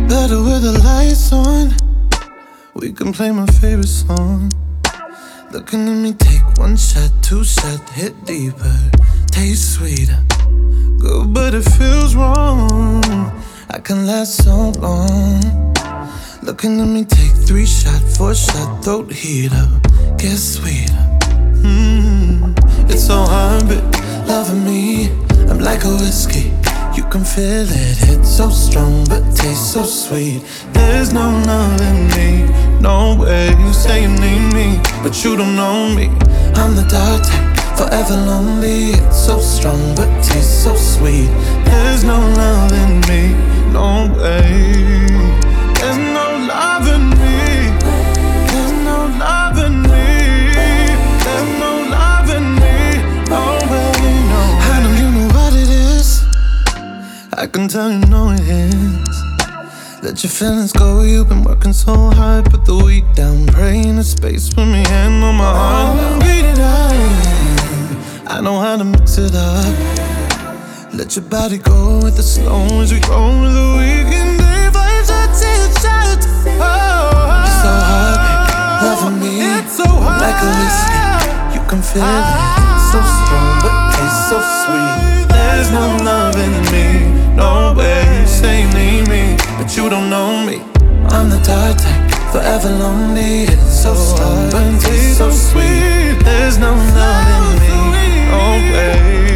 Better with the lights on. We can play my favorite song. Looking at me, take one shot, two shot, hit deeper, taste sweeter. Good, but it feels wrong. I can last so long. Looking at me, take three shot, four shot, throat heater, get sweeter. It's so hard, but loving me, I'm like a whiskey. You can feel it, hit so strong, but taste so sweet. There's no love in me, no way. You say you need me, but you don't know me. I'm the dark type, forever lonely. It's so strong, but tastes so sweet. There's no love in me, no way. There's no love in me. There's no love in me. There's no love in me, no way, no way. I know you know what it is. I can tell you know it is. Let your feelings go, you've been working so hard. Put the week down, pray in a space. Put me hand on my heart now. Beat it up, I know how to mix it up. Let your body go with the slow as we roll with the weekend. Day five shots, six shots. It's so hard, baby, loving me. It's so hard, like a whiskey. You can feel it, it's so strong, but tastes so sweet. There's no love in me, no way. You say you need me, but you don't know me. I'm the dark type, forever lonely. It's so strong, but tastes so sweet. There's no love in me, no way.